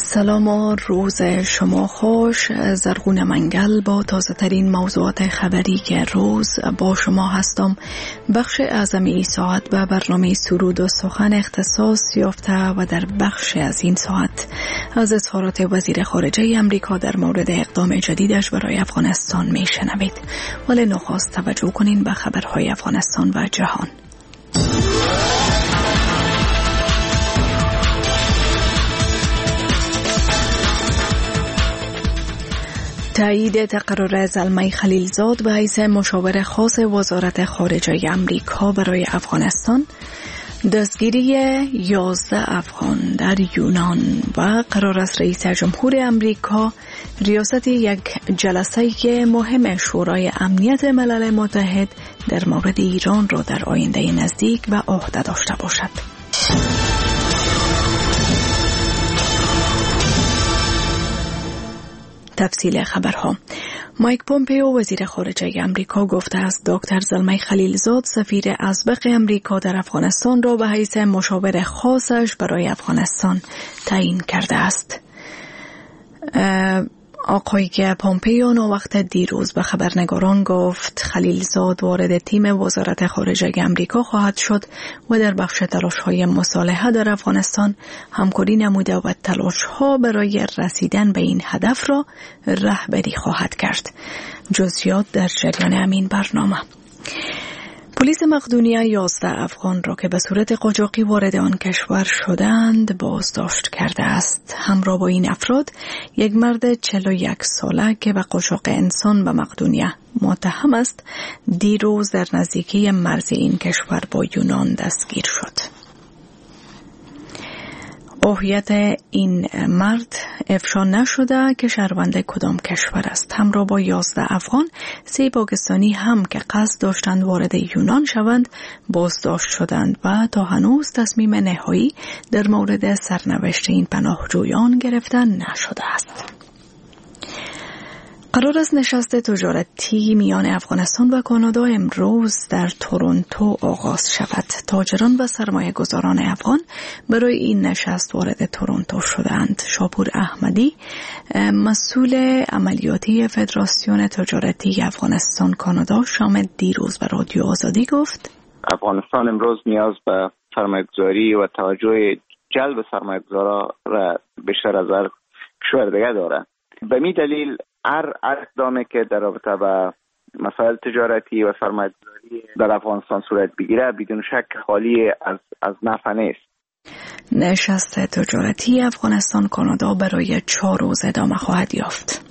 سلام و روز شما خوش. زرغون منگل با تازه ترین موضوعات خبری که روز با شما هستم. بخش اعظمی ساعت به برنامه سرود و سخن اختصاص یافته و در بخش از این ساعت از اظهارات وزیر خارجه امریکا در مورد اقدام جدیدش برای افغانستان می شنوید. ولی نخست توجه کنین به خبرهای افغانستان و جهان. تایید تقرر زلمه خلیلزاد به حیث مشاور خاص وزارت خارجه امریکا برای افغانستان، دستگیری 11 افغان در یونان و قرار است رئیس جمهور امریکا ریاست یک جلسه مهم شورای امنیت ملل متحد در مورد ایران را در آینده نزدیک به عهده داشته باشد. تفصیل خبرها. مایک پومپئو وزیر خارجه امریکا گفته است دکتر زلمه خلیلزاد سفیر اسبق امریکا در افغانستان را به حیث مشاور خاصش برای افغانستان تعیین کرده است. آقای پومپئو وقت دیروز به خبرنگاران گفت خلیلزاد وارد تیم وزارت خارجه امریکا خواهد شد و در بخش تلاش‌های مصالحه در افغانستان همکاری نموده و تلاش‌ها برای رسیدن به این هدف را رهبری خواهد کرد. جزئیات در جریان همین برنامه. پلیس مقدونیه 11 افغان را که به صورت قاچاقی وارد آن کشور شدند بازداشت کرده است. همراه با این افراد یک مرد 41 ساله که به قاچاق انسان به مقدونیه متهم است دیروز در نزدیکی مرز این کشور با یونان دستگیر شد. هویت این مرد افشا نشده که شهروند کدام کشور است. همراه با 11 افغان 3 پاکستانی هم که قصد داشتند وارد یونان شوند بازداشت شدند و تا هنوز تصمیم نهایی در مورد سرنوشت این پناهجویان گرفته نشده است. قرار است نشست تجارتی میان افغانستان و کانادا امروز در تورنتو آغاز شود. تاجران و سرمایه گذاران افغان برای این نشست وارد تورنتو شدند. شاپور احمدی مسئول عملیاتی فدراسیون تجارتی افغانستان کانادا شام دیروز به رادیو آزادی گفت افغانستان امروز نیاز به سرمایه گذاری و توجه جلب سرمایه گذارا را بیشتر از هر کشور دیگه داره. به می دلیل هر اقدامی که در رابطه با مسائل تجارتی و سرمایه‌گذاری در افغانستان صورت بگیره بدون شک خالی از نفع نیست. نشست تجارتی افغانستان کانادا برای 4 روز ادامه خواهد یافت.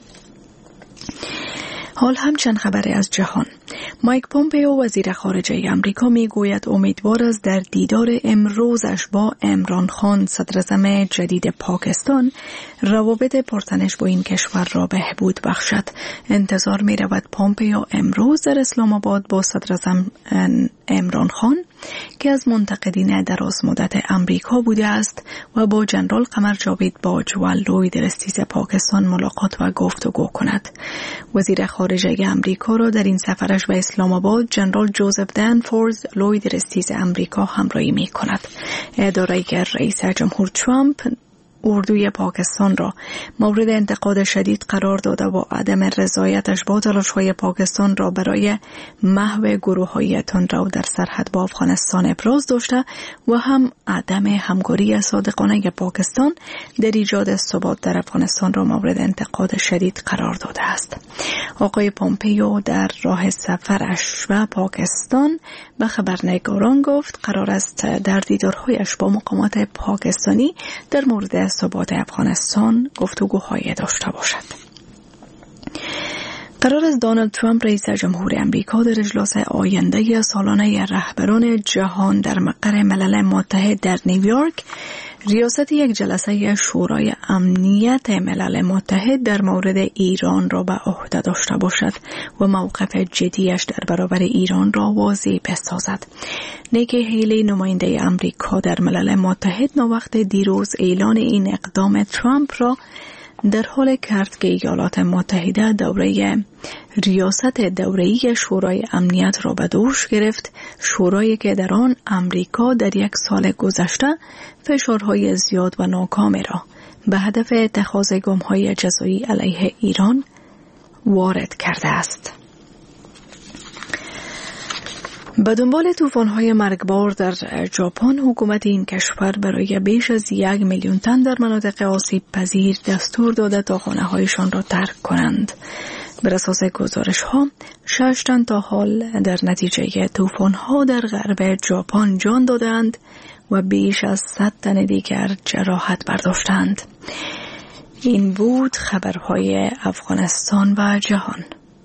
حال همچند خبری از جهان. مایک پومپئو وزیر خارجه امریکا میگوید امیدوار است در دیدار امروزش با عمران خان صدراعظم جدید پاکستان روابط پرتنش با این کشور را بهبود بخشد. انتظار می رود پومپئو امروز در اسلام آباد با صدراعظم عمران خان که از منتقدین دراز مدت امریکا بوده است و با جنرال قمر جاوید باج و لوید رستیز پاکستان ملاقات و گفتگو کند. وزیر خارجه امریکا را در این سفرش به اسلام آباد جنرال جوزف دنفورد لوید رستیز امریکا همراهی می کند. اداره رئیس جمهور ترامپ اردوی پاکستان را مورد انتقاد شدید قرار داده و عدم رضایتش با تلاش‌های پاکستان را برای محو گروه‌های تندرو در سرحد با افغانستان ابراز داشته و هم عدم همکاری صادقانه پاکستان در ایجاد ثبات در افغانستان را مورد انتقاد شدید قرار داده است. آقای پومپئو در راه سفرش به پاکستان به خبرنگاران گفت قرار است در دیدارهایش با مقامات پاکستانی در مورد ثبات افغانستان گفتگوهای داشته باشد. قرار است دونالد ترامپ رئیس جمهور امریکا در اجلاس آینده سالانه رهبران جهان در مقر ملل متحد در نیویورک ریاست یک جلسه شورای امنیت ملل متحد در مورد ایران را به عهده داشته باشد و موقف جدیش در برابر ایران را واضح بسازد. نیکی هیلی نماینده امریکا در ملل متحد وقت دیروز اعلان این اقدام ترامپ را در حال کرد که ایالات متحده دوره ریاست دوره‌ای شورای امنیت را به دوش گرفت، شورایی که در آن امریکا در یک سال گذشته فشارهای زیاد و ناکامی را به هدف اتخاذ گام‌های جزایی علیه ایران وارد کرده است. به دنبال طوفان‌های مرگبار در ژاپن، حکومت این کشور برای بیش از 1 میلیون تن در مناطق آسیب پذیر دستور داده تا خانه‌هایشان را ترک کنند. بر اساس گزارش‌ها 6 تن تا حال در نتیجه طوفان‌ها در غرب ژاپن جان دادند و بیش از 100 تن دیگر جراحت برداشتند. این بود خبرهای افغانستان و جهان.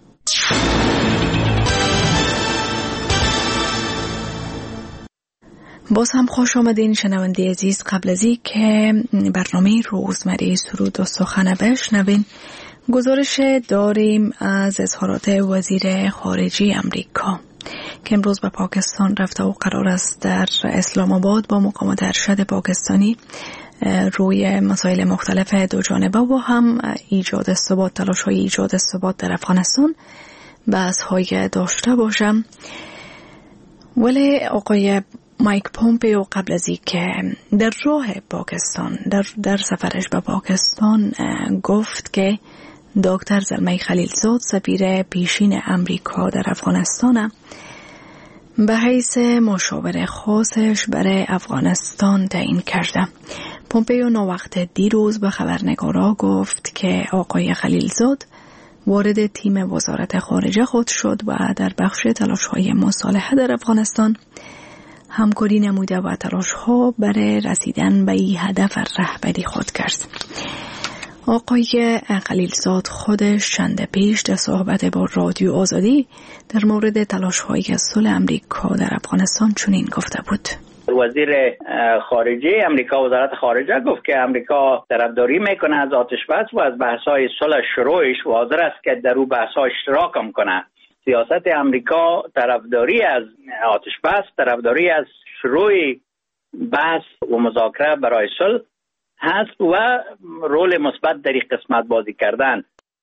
باز هم خوش آمدین شنونده عزیز. قبل از این که برنامه روزمره سرود و سخن بشنوین، گزارش داریم از اظهارات وزیر خارجه امریکا که امروز به پاکستان رفته و قرار است در اسلام آباد با مقامات ارشد پاکستانی روی مسائل مختلف دو جانبه و هم ایجاد ثبات، تلاش‌های ایجاد ثبات در افغانستان بحث‌های داشته باشم. ولی آقای مایک پومپیو قبل از این که در راه پاکستان در سفرش به پاکستان گفت که دکتر زلمه خلیلزاد سفیر پیشین امریکا در افغانستان به حیث مشاور خاصش برای افغانستان تعیین کرده. پومپیو نوقت دیروز به خبرنگارا گفت که آقای خلیلزاد وارد تیم وزارت خارجه خود شد و در بخش تلاش‌های مصالحه در افغانستان همکاری نموده و تلاش‌ها برای رسیدن به این هدف رهبری خود کرد. آقای خلیلزاد خودش چند پیش در صحبت با رادیو آزادی در مورد تلاش‌های صلح امریکا در افغانستان چنین گفته بود: وزیر خارجه امریکا، وزارت خارجه گفت که امریکا طرفداری میکنه از آتش بس و از بحث‌های صلح شروعش و حاضر است که در اون بحث‌ها اشتراک هم کنه. سیاست امریکا طرفداری از آتش بس، طرفداری از شروع بحث و مذاکره برای صلح هست و رول مثبت در این قسمت بازی کردن.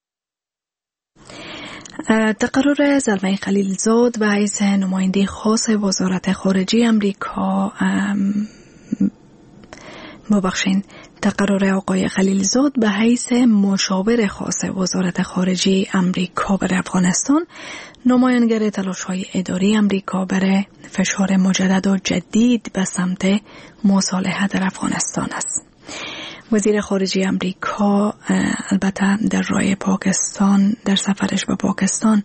تقرر زلمه خلیلزاد و حیث نماینده خاص وزارت خارجه امریکا تقرر آقای خلیلزاد به حیث مشاور خاص وزارت خارجه امریکا برای افغانستان نمایانگر تلاش‌های اداری امریکا برای فشار مجدد و جدید به سمت مصالحه در افغانستان است. وزیر خارجه امریکا البته در راه پاکستان، در سفرش به پاکستان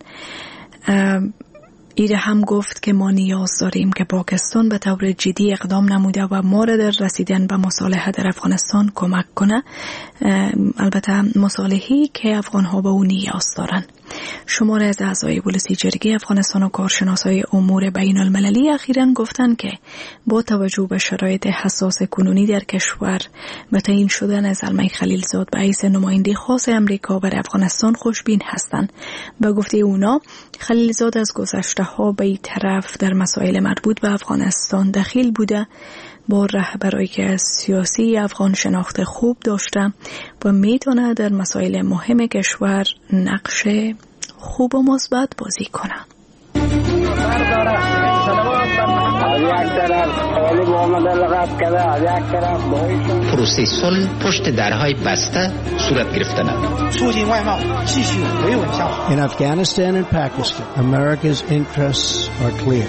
ایره هم گفت که ما نیاز داریم که پاکستان به طور جدی اقدام نموده و ما را در رسیدن به مصالحه در افغانستان کمک کنه، البته مصالحه‌ای که افغان‌ها به اون نیاز دارن. شماره از اعضای بولسی جرگه افغانستان و کارشناسای امور بین المللی اخیراً گفتن که با توجه به شرایط حساس کنونی در کشور به تعیین شدن زلمه خلیلزاد به حیث نماینده خاص امریکا برای افغانستان خوشبین هستند. به گفته اونا خلیلزاد از گذشته ها به این طرف در مسائل مربوط به افغانستان دخیل بوده، با رهبرایی که سیاسی افغان شناخت خوب داشته و میتونه در مسائل مهم کشور نقش خوب و مثبت بازی کنه. پروسه صلح پشت درهای بسته صورت گرفتن. In Afghanistan and Pakistan, America's interests are clear.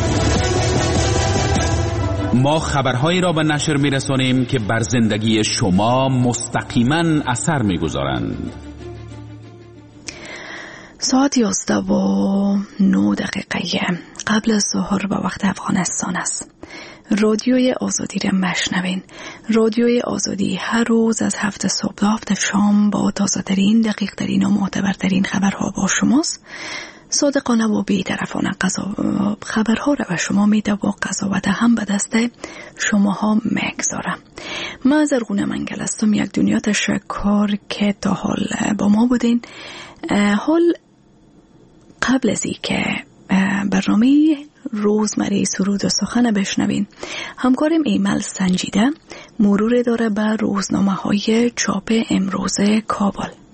ما خبرهایی را به نشر می‌رسانیم که بر زندگی شما مستقیما اثر می‌گذارند. ساعت 11:09 قبل از ظهر به وقت افغانستان است. رادیوی آزادی را مشنوین. رادیوی آزادی هر روز از 7 صبح تا 7 شام با تازه‌ترین، دقیق‌ترین و معتبرترین خبرها با شماست. صادقانه و بی‌طرفانه خبرها را به شما میده و قضاوت هم به دست شماها میگذارم. من زرغونه منگل هستم. یک دنیا تشکر که تا حال با ما بودین. حال قبل از این که برنامه روزمره سرود و سخن بشنوین، همکارم ایمل سنجیده مرور داره به روزنامه های چاپ امروز کابل.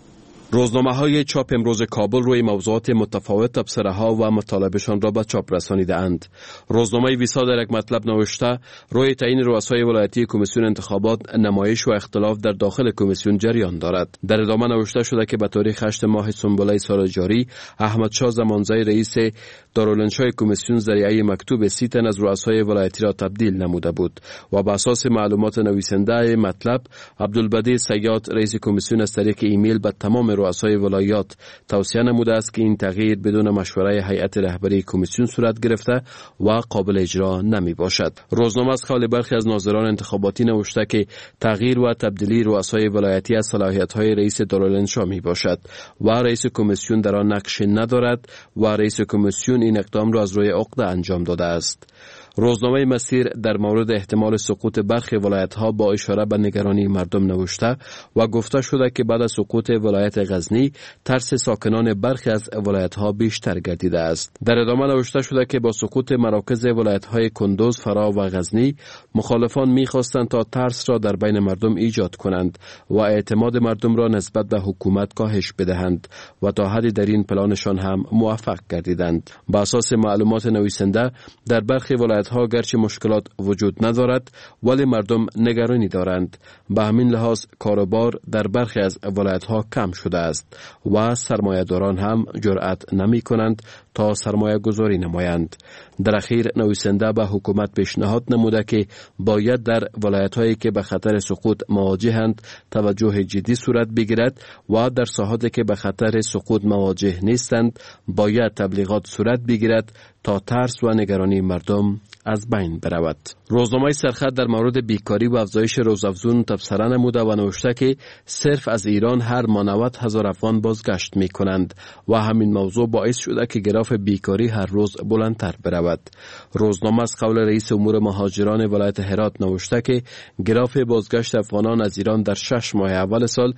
روزنامه‌های چاپ امروز کابل روی موضوعات متفاوت تبصره‌ها و مطالبشان را به چاپ رسانیده‌اند. روزنامه ویسا در یک مطلب نوشته روی تعیین رؤسای ولایتی کمیسیون انتخابات نمایش و اختلاف در داخل کمیسیون جریان دارد. در ادامه نوشته شده که به تاریخ 8 ماه سنبله سال جاری احمد شاه زمانزای رئیس دارالانشای کمیسیون ذریعه مکتوب 30 تن از رؤسای ولایتی را تبدیل نموده بود و بر اساس معلومات نویسنده مطلب عبدالبدی صیاد رئیس کمیسیون از طریق ایمیل به تمام رؤسای ولایات توصیه نموده است که این تغییر بدون مشوره هیئت رهبری کمیسیون صورت گرفته و قابل اجرا نمی باشد. روزنامه از قول برخی از ناظران انتخاباتی نوشته که تغییر و تبدیلی رؤسای ولایتی از صلاحیت‌های رئیس دارالانشا می باشد و رئیس کمیسیون در آن نقش ندارد و رئیس کمیسیون این اقدام را از روی عقده انجام داده است. روزنامه مسیر در مورد احتمال سقوط برخی ولایت‌ها با اشاره به نگرانی مردم نوشته و گفته شده که بعد از سقوط ولایت غزنی ترس ساکنان برخی از ولایت‌ها بیشتر گردیده است. در ادامه نوشته شده که با سقوط مراکز ولایت‌های کندوز، فرا و غزنی مخالفان می‌خواستند تا ترس را در بین مردم ایجاد کنند و اعتماد مردم را نسبت به حکومت کاهش بدهند و تا حدی در این پلانشان هم موفق گردیدند. بر اساس معلومات نویسنده در برخی ولایت‌ها گرچه مشکلات وجود ندارد ولی مردم نگرانی دارند. به همین لحاظ کاروبار در برخی از ولایت‌ها کم شده است و سرمایه‌داران هم جرأت نمی کنند تا سرمایه گذاری نمایند. در اخیر نویسنده به حکومت پیشنهاد نموده که باید در ولایت‌هایی که به خطر سقوط مواجهند توجه جدی صورت بگیرد و در ساحاتی که به خطر سقوط مواجه نیستند باید تبلیغات صورت بگیرد تا ترس و نگرانی مردم از بین برود. روزنامه سرخط در مورد بیکاری و افزایش روزافزون تبصره نموده و نوشته که صرف از ایران هر ماه 90,000 افغان بازگشت می کنند و همین موضوع باعث شده که گراف بیکاری هر روز بلندتر برود. روزنامه از قول رئیس امور مهاجران ولایت هرات نوشته که گراف بازگشت افغانان از ایران در 6 ماه اول سال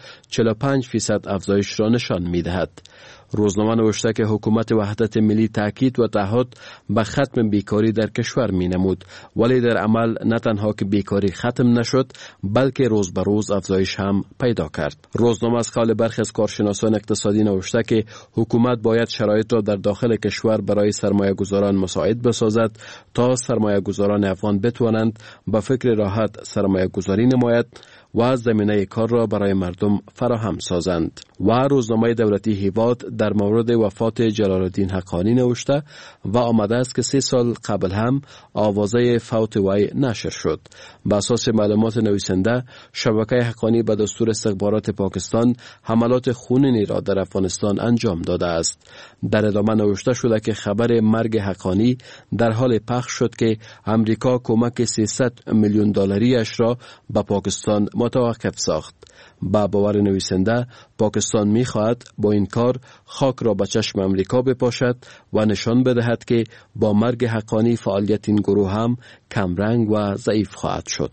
45% افزایش را نشان می دهد. روزنامه نوشته که حکومت وحدت ملی تاکید و تعهد به ختم بیکاری در کشور می نمود ولی در عمل نه تنها که بیکاری ختم نشد بلکه روز به روز افزایش هم پیدا کرد. روزنامه از قول برخی از کارشناسان اقتصادی نوشته که حکومت باید شرایط را در داخل کشور برای سرمایه گذاران مساعد بسازد تا سرمایه گذاران افغان بتوانند به فکر راحت سرمایه گذاری نماید و زمینه کار را برای مردم فراهم سازند. و روزنامه دولتی هیواد در مورد وفات جلال الدین حقانی نوشته و آمده است که 3 سال قبل هم آوازه فوت وی نشر شد. به اساس معلومات نویسنده شبکه حقانی به دستور استخبارات پاکستان حملات خونینی را در افغانستان انجام داده است. در ادامه نوشته شده که خبر مرگ حقانی در حال پخش شد که امریکا کمک 300 میلیون دلاری را به پاکستان متوقف ساخت. با باور نویسنده پاکستان می‌خواهد با این کار خاک را به چشم امریکا بپاشد و نشان بدهد که با مرگ حقانی فعالیت این گروه هم کمرنگ و ضعیف خواهد شد.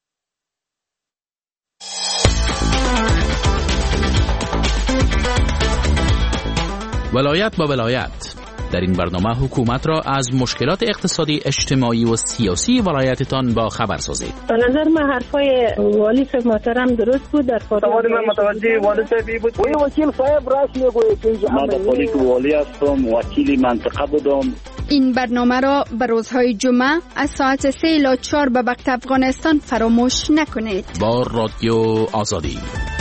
ولایت با ولایت. در این برنامه حکومت را از مشکلات اقتصادی، اجتماعی و سیاسی ولایتتان با خبر سازید. به نظر من حرفای والی صاحب محترم درست بود. در سوال من متوجه والی صاحبی بود. وکیل صاحب راست میگوید که من پلیس والی هستم، وکیل منطقه بودم. این برنامه را به روزهای جمعه از ساعت 3 الی 4 به وقت افغانستان فراموش نکنید. با رادیو آزادی.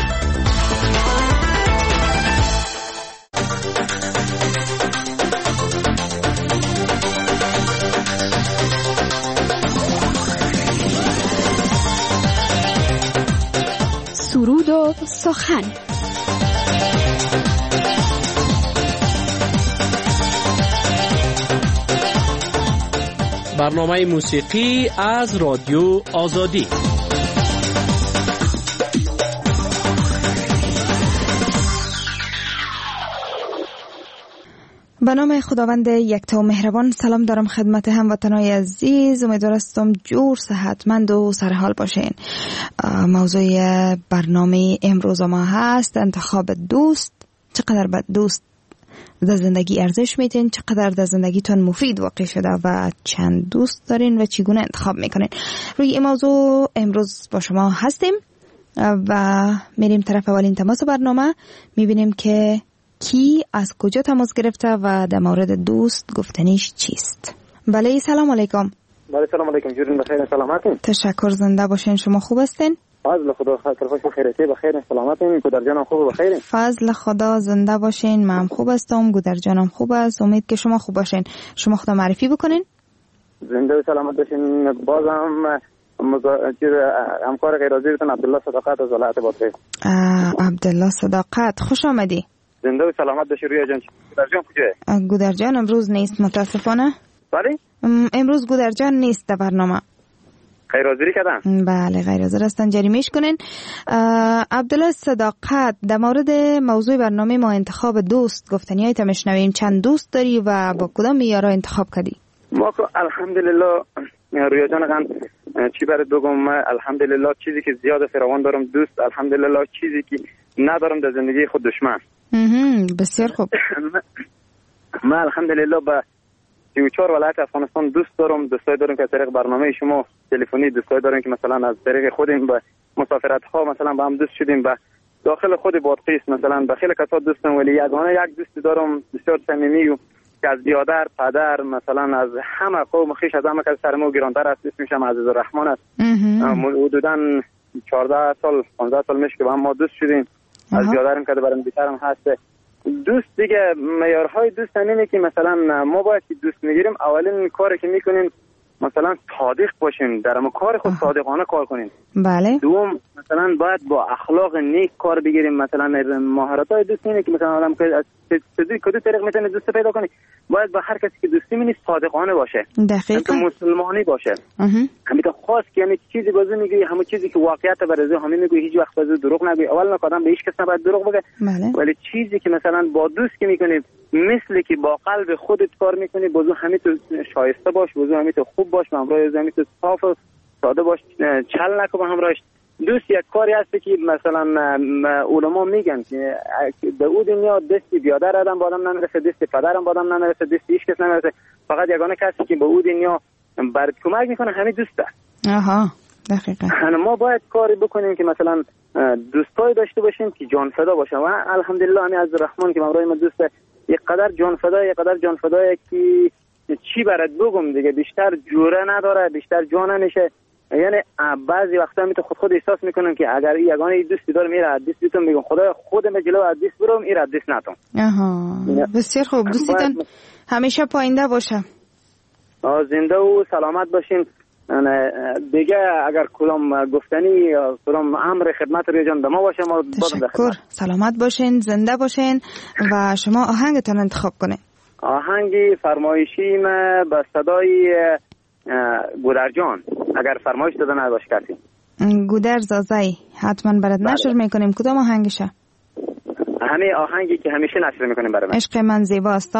سرود و سخن. برنامه موسیقی از رادیو آزادی. به نام خداوند یکتا و مهربان. سلام دارم خدمت هموطنان عزیز. امیدوارم جور صحتمند و سرحال باشین. موضوع برنامه امروز ما هست انتخاب دوست. چقدر به دوست در زندگی ارزش میدین، چقدر در زندگیتون مفید واقع شده و چند دوست دارین و چگونه انتخاب میکنین. روی این موضوع امروز با شما هستیم. و میریم طرف اولین تماس برنامه، میبینیم که کی از کجا تماس گرفته و در مورد دوست گفتنیش چیست. بله سلام علیکم. بله سلام علیکم، جورین بخیر سلامتین؟ تشکر، زنده باشین. شما خوب هستین؟ فضل خدا خوش بخیرتی بخیر سلامتین. گودر جانم خوب بخیرین؟ فضل خدا، زنده باشین. من خوب هستم، گودر جانم خوب است. امید که شما خوب باشین. شما خود معرفی بکنین. زنده و سلامت باشین. بازم همکار غیر حاضرتون عبدالله صداقت از ولایت بادغیس. عبدالله صداقت، خوش آمدی. زنده و سلامت باشی. رویا جان گودر جان کجاست؟ گودر جان امروز نیست متاسفانه. بله؟ امروز گودر جان نیست در برنامه. غیر حاضری کردن؟ بله غیر حاضر هستن، جریمهش کنین. عبدالله صداقت، در مورد موضوع برنامه ما انتخاب دوست گفتنیایت میشنویم. چند دوست داری و با کدام یارا انتخاب کردی؟ ما که الحمدلله رویا جان غن چی برای بگم، الحمدلله چیزی که زیاد فراوان دارم دوست، الحمدلله چیزی که ندارم در زندگی خود دشمن. بسیار خوب. من الحمدلله با 34 ولایت افغانستان دوست دارم. دوستای دارم که از طریق برنامه شما تلفنی، دوستای دارم که مثلا از طریق خودم با مسافرت ها مثلا با هم دوست شدیم، با داخل خود بادغیس مثلا با خیلی کسا دوستم، ولی یگانه یک دوست دارم بسیار صمیمی و که از بیادر پدر مثلا از همه قوم خویش، از همه کس سرمو گرانتر است. اسمش هم عزیز الرحمن است. حدوداً 14 سال 15 سال میشه که با هم ما دوست شدیم. از بیادرم که برام بیشترم هست. دوست دیگه معیارهای دوست همینه که مثلا ما باید که دوست میگیریم اولین کاری که میکنیم مثلا صادق باشیم، در کار خود صادقانه کار کنیم. بله. دوم مثلا باید با اخلاق نیک کار بگیریم. مثلا مهارت‌های دوست اینه که مثلا آدم که از کدوم طریق میتونه دوست پیدا کنه، باید با هر کسی که دوستی می‌کنی صادقانه باشه. دقیقاً. مسلمانی باشه. همین که خاص که یعنی چیزی بازو میگی، همون چیزی که واقعیت برای همین میگی، هیچ وقت بازو دروغ نگوی. اول آدم به هیچ کس نباید دروغ بگه. ولی چیزی که مثلا با دوست که می‌کنی مثل که با قلب خودت کار می‌کنی، بازو همین تو شایسته باش، بازو همین تو خوب باش، همراه همین تو صاف و ساده باش، چل نکن با همراهش. دوست یک کاری هست که مثلا علما میگن که به او دنیا دستی بیادر آدم با آدم نمیرسه، دستی پدرم با آدم نمیرسه، دستی هیچ کس نمیرسه. فقط یگانه کسی که به او دنیا برات کمک میکنه همین دوسته. دقیقاً. ما باید کاری بکنیم که مثلا دوستای داشته باشیم که جان فدا باشه. و الحمدلله همین از الرحمن که همراه ما دوسته، یک قدر جان فدا که چی برات بگم دیگه، بیشتر جوره نداره، بیشتر جان نمیشه. یعنی بعضی وقتا می تو خود احساس میکنم که اگر یگانه دوستی دارم میره دوستیتون میگم خدا خودم جلو از دوست برم ایره دوست نتون. بسیار خوب. دوستیتون همیشه پاینده باشه. زنده و سلامت باشین. دیگه اگر کدام گفتنی یا کدام امر خدمت روی جان ما باشه ما تشکر. سلامت باشین، زنده باشین و شما آهنگتون انتخاب کنین. آهنگی فرمایشی ما با صدای گودر جان اگر فرمایش داده نباشه کسی. گودر زازای حتما برات نشر میکنیم. کدام آهنگشه؟ همین آهنگی که همیشه نشر میکنیم برای من. عشق من زیباست.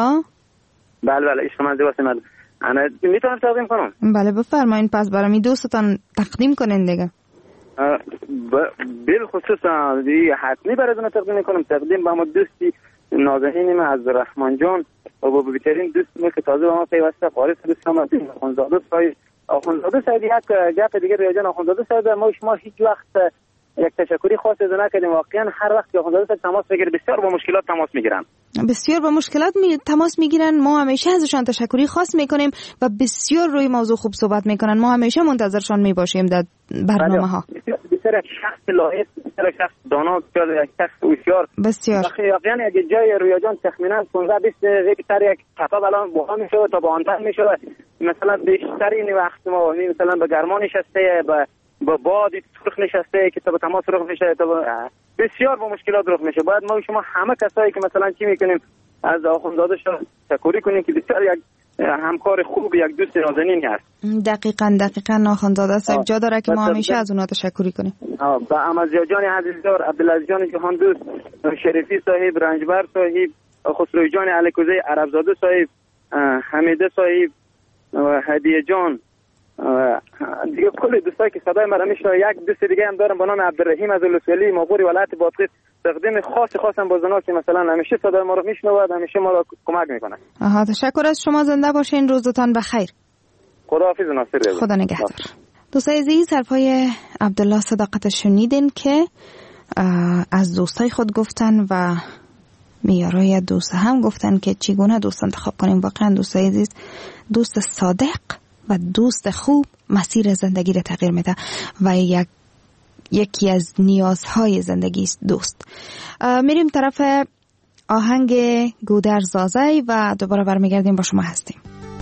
بله عشق من زیباست. من میتونم تقدیم کنم؟ بله بفرمایین. پس برای دوستتان تقدیم کنین دیگه. بالخصوص حتمی براتون تقدیم میکنم. تقدیم به ما دوستی نازنین من از رحمان جان و با بهترین دوست که تازه با ما پیوسته قاری دوستم آخوندزاده سعید. آخوندزاده سعید یک گپ دیگه روی جان آخوندزاده سعید ما هیچ وقت یک تشکری خاصی نکردیم. واقعا هر وقت که آخوندزاده سعید تماس بگیره بسیار با مشکلات تماس میگیرن. بسیار با مشکلات تماس میگیرن. ما همیشه ازشان تشکری خاص میکنیم و بسیار روی موضوع خوب صحبت میکنن. ما همیشه منتظرشان میباشیم در برنامه ها. بسیار یک شخص لایق، بسیار یک شخص دانا، بسیار یک شخص هوشیار. بسیار. واقعا اگه جای رویا جان تخمینا 15 20 دقیقه بیشتر یک صفحه الان با هم میشه تا با آنتن میشه. مثلا بیشتر این وقت ما مثلا به گرما نشسته، با باد سرخ نشسته که تا تماس رخ میشه، تا بسیار با مشکلات رخ میشه. باید ما شما همه کسایی که مثلا چی میکنیم از آخوندزاده شما تشکر کنیم که بسیار یک همکار خوب، یک دوست نازنینی هست. دقیقاً آخوندزاده صاحب جا داره که ما همیشه از اونها تشکری کنیم. با احمدزاده جان عزیزدار، عبدالعزیز جان جهان دوست، شریفی صاحب، رنجبر صاحب، خسروی جان علکوزی، عربزاده صاحب، حمیده صاحب، هدیه جان، دیگه کل دوستایی که صدای مرا میشنوه. یک دوست دیگه هم دارم به نام عبدالرحیم از الوسولی مغوری ولایت بادغیس. تقدیم خاصم با زنا که مثلا همیشه صدای ما رو میشنوه، همیشه ما رو کمک میکنه. تشکر از شما. زنده باشین. روزتان بخیر. خداحافظ. ناصر. خدا نگهدار. دوستای عزیز، حرفای عبدالله صداقت شنیدین که از دوستای خود گفتن و میارای دوست هم گفتن که چگونه دوست انتخاب کنیم. واقعا دوستای عزیز، دوست صادق و دوست خوب مسیر زندگی را تغییر میده و یکی از نیازهای زندگی است دوست. میریم طرف آهنگ گودر زازی و دوباره برمیگردیم با شما هستیم.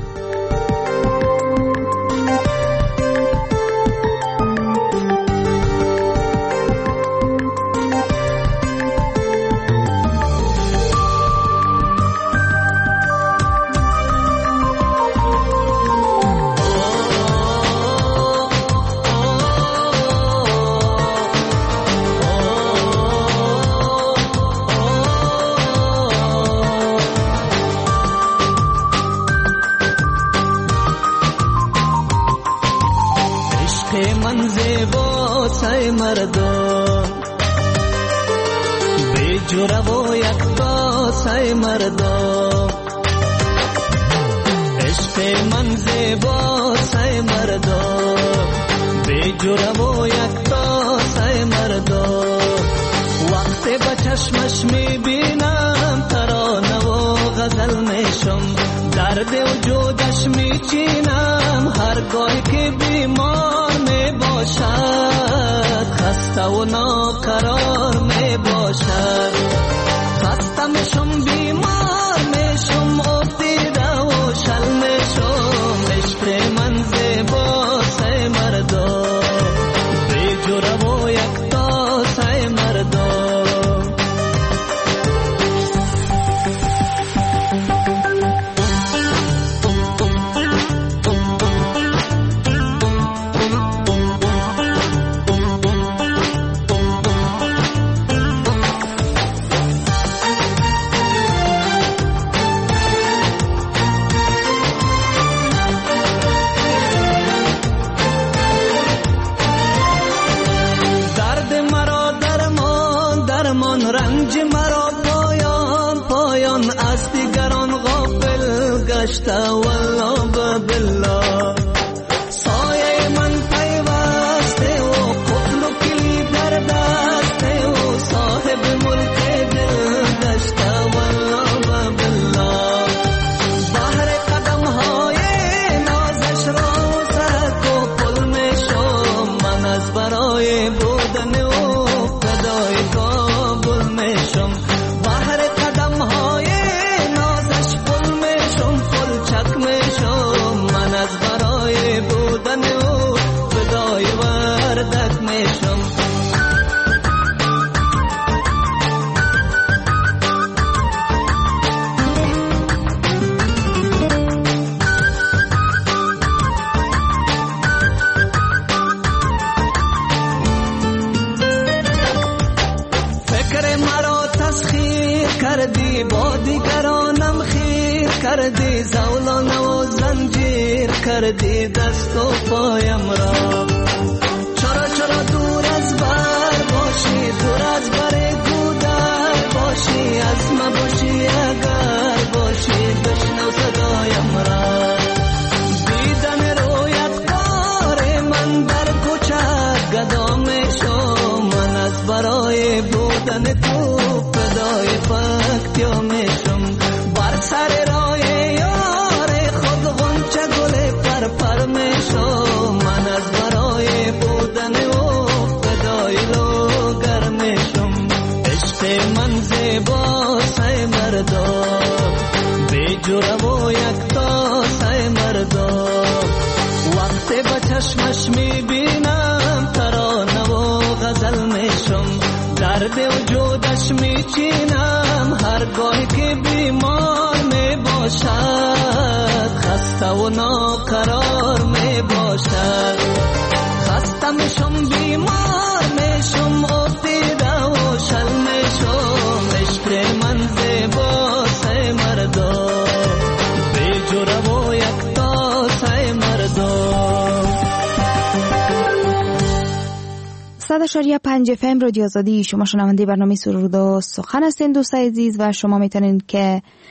شماره 5 FM رادیو آزادی، شما شنونده برنامه سرود و سخن هستین دوستای عزیز و شما میتونین که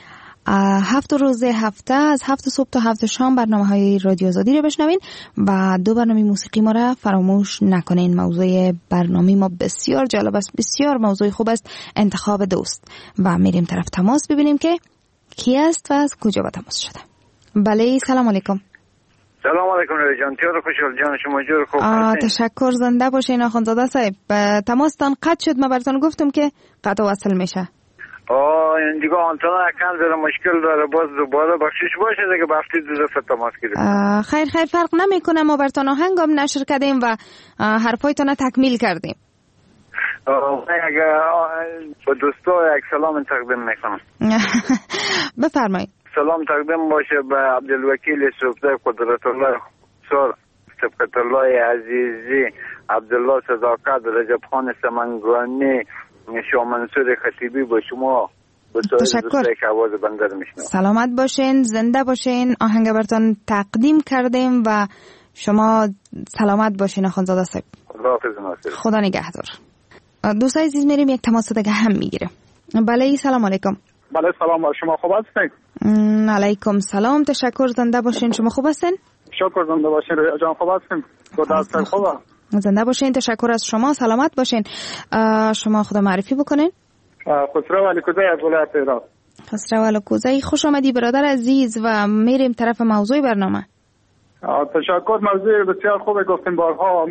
7 روز هفته از 7 صبح تا 7 شام برنامه‌های رادیو آزادی رو بشنوین و 2 برنامه موسیقی ما را فراموش نکنین. موضوع برنامه ما بسیار جالب است، بسیار موضوع خوب است، انتخاب دوست. و میریم طرف تماس ببینیم که کی است و از کجا با تماس شده. بله سلام علیکم. سلام علیکم جان، تیار خوشحال جان، شما جور خوب هستین؟ تشکر، زنده باشین آخوندزاده صاحب. تماستان قطع شد، من براتون گفتم که قطع وصل میشه. این دیگه آنتنا کم زده مشکل داره، باز دوباره بخشش باشه دیگه، بخشی دو دفعه تماس گرفتیم. خیر فرق نمیکنه، ما براتون آهنگم نشر کردیم و حرفایتون تکمیل کردیم. اگه با دوستا یک سلام تقدیم میکنم. بفرمایید. سلام تقدیم باشه به عبدالوکیل صوفزای قدرت الله سر، صفقت الله عزیزی، عبدالله صداقت، رجب خان سمنگانی، شاه منصور خطیبی، با شما به سایر دوستایی که آواز بنده رو میشنوم. سلامت باشین، زنده باشین. آهنگ براتون تقدیم کردیم و شما سلامت باشین آخوندزاده صاحب. خدا نگهدار. دوستای عزیز میریم یک تماس دیگه هم میگیره. بله سلام علیکم. بله سلام، شما خوب هستین؟ علیکم سلام، تشکر، زنده باشین. شما خوب هستین؟ شکر، زنده باشین. جان خوب هستین؟ خدا خوبه. زنده باشین، تشکر از شما، سلامت باشین. شما خدا معرفی بکنین. خسرو علیکوزی از ولایت ایران. خسرو علیکوزی، خوش آمدی برادر عزیز و میریم طرف موضوع برنامه. تشکر، موضوع بسیار خوبه گفتیم بارها.